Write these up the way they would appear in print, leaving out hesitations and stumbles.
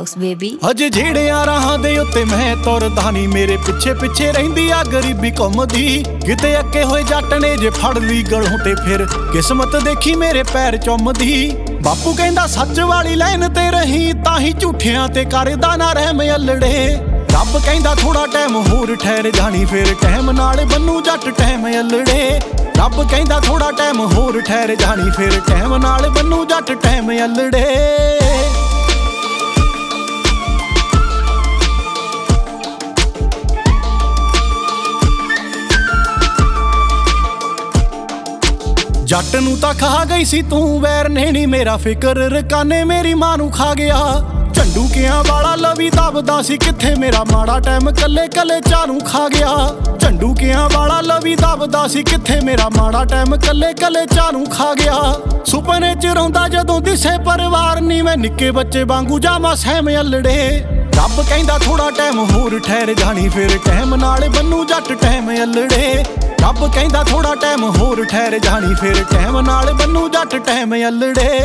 house, baby. ਅਜੇ ਜਿਹੜਿਆਂ ਰਾਹਾਂ ਦੇ ਉੱਤੇ ਮੈਂ ਤੁਰਦਾ ਨੀ, ਮੇਰੇ ਪਿੱਛੇ ਪਿੱਛੇ ਰਹਿੰਦੀ ਆ ਗਰੀਬੀ ਘੁੰਮਦੀ। ਕਿਤੇ ਅੱਕੇ ਹੋਏ ਜੱਟ ਨੇ ਜੇ ਫੜ ਲਈ ਗਲੋਂ ਤੇ ਫਿਰ ਕਿਸਮਤ ਦੇਖੀ ਮੇਰੇ ਪੈਰ ਚੁੰਮਦੀ। ਬਾਪੂ ਕਹਿੰਦਾ ਸੱਚ ਵਾਲੀ ਲਾਈਨ ਤੇ ਰਹੀ, ਤਾਂ ਹੀ ਝੂਠਿਆਂ ਤੇ ਕਰਦਾ ਨਾ ਰਹਿਮ ਅਲੜੇ। ਰੱਬ ਕਹਿੰਦਾ ਥੋੜਾ ਟਾਈਮ ਹੋਰ ਠਹਿਰ ਜਾਣੀ, ਫਿਰ ਟਾਈਮ ਨਾਲ ਬੰਨੂ ਜੱਟ ਟਾਈਮ ਅਲੜੇ। ਰੱਬ ਕਹਿੰਦਾ ਥੋੜਾ ਟਾਈਮ ਹੋਰ ਠਹਿਰ ਜਾਣੀ, ਫਿਰ ਟਾਈਮ ਨਾਲ ਬੰਨੂ ਜੱਟ ਟਾਈਮ ਅਲੜੇ। ਜੱਟ ਨੂੰ ਤਾਂ ਖਾ ਗਈ ਸੀ ਤੂੰ, ਵੈਰ ਨੇ ਨੀ ਮੇਰਾ ਫਿਕਰ ਰਕਾਨੇ ਮੇਰੀ ਮਾਂ ਨੂੰ ਖਾ ਗਿਆ। ਝੰਡੂਕਿਆਂ ਵਾਲਾ ਲਵੀ ਦਬਦਾ ਸੀ ਕਿੱਥੇ ਮੇਰਾ ਮਾੜਾ ਟਾਈਮ, ਕੱਲੇ ਕੱਲੇ ਚਾਹ ਨੂੰ ਖਾ ਗਿਆ। ਝੰਡੂਕਿਆਂ ਵਾਲਾ ਲਵੀ ਦਬਦਾ ਸੀ ਕਿੱਥੇ ਮੇਰਾ ਮਾੜਾ ਟਾਈਮ, ਕੱਲੇ ਕੱਲੇ ਚਾਹ ਨੂੰ ਖਾ ਗਿਆ। ਸੁਪਨੇ ਚ ਰੋਂਦਾ ਜਦੋਂ ਦਿਸੇ ਪਰਿਵਾਰ ਨੀ, ਮੈਂ ਨਿੱਕੇ ਬੱਚੇ ਵਾਂਗੂ ਜਾਵਾਂ ਸਹਿਮ ਅਲੜੇ। ਰੱਬ ਕਹਿੰਦਾ ਥੋੜਾ ਟਾਈਮ ਹੋਰ ਠਹਿਰ ਜਾਣੀ, ਫਿਰ ਟਾਈਮ ਨਾਲ ਬੰਨੂ ਜੱਟ ਟਾਈਮ ਅਲੜੇ। ਰੱਬ ਕਹਿੰਦਾ ਥੋੜਾ ਟਾਈਮ ਹੋਰ ਠਹਿਰ ਜਾਣੀ, ਫਿਰ ਟਾਈਮ ਨਾਲ ਬੰਨੂ ਜੱਟ ਟਾਈਮ ਅਲੜੇ।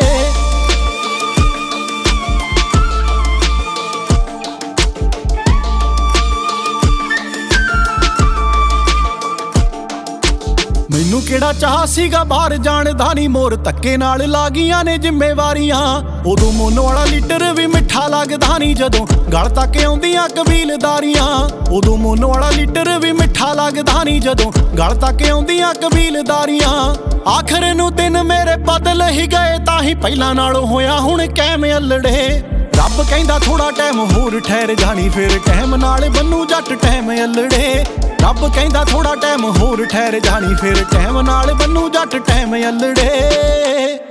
ਮੈਨੂੰ ਕਿਹੜਾ ਚਾਹ ਸੀਗਾ ਬਾਹਰ ਜਾਣ ਦਾ ਨੀ, ਮੋਰ ਧੱਕੇ ਨਾਲ ਲਾਗੀਆਂ ਨੇ ਜ਼ਿੰਮੇਵਾਰੀਆਂ। ਉਦੋਂ ਮੋਨੋ ਵਾਲਾ ਲੀਟਰ ਵੀ ਮਿੱਠਾ ਲੱਗਦਾ ਨੀ, ਜਦੋਂ ਗਲ ਤੱਕ ਆਉਂਦੀਆਂ ਕਬੀਲਦਾਰੀਆਂ। ਉਦੋਂ ਮੋਨੋ ਵਾਲਾ ਲੀਟਰ ਵੀ ਮਿੱਠਾ ਲੱਗਦਾ ਨੀ, ਜਦੋਂ ਗਲ ਤੱਕ ਆਉਂਦੀਆਂ ਕਬੀਲਦਾਰੀਆਂ। ਆਖਰ ਨੂੰ ਦਿਨ ਮੇਰੇ ਬਦਲ ਹੀ ਗਏ, ਤਾਂ ਹੀ ਪਹਿਲਾਂ ਨਾਲੋਂ ਹੋਇਆ ਹੁਣ ਕਾਇਮ ਅਲੜੇ। ਰੱਬ ਕਹਿੰਦਾ ਥੋੜਾ ਟਾਈਮ ਹੋਰ ਠਹਿਰ ਜਾਣੀ, ਫਿਰ ਟਾਈਮ ਨਾਲ ਬੰਨੂ ਜੱਟ ਟਾਈਮ ਅਲੜੇ। ਰੱਬ ਕਹਿੰਦਾ ਥੋੜਾ ਟਾਈਮ ਹੋਰ ਠਹਿਰ ਜਾਣੀ, ਫਿਰ ਟਾਈਮ ਨਾਲ ਬੰਨੂ ਜੱਟ ਟਾਈਮ ਅਲੜੇ।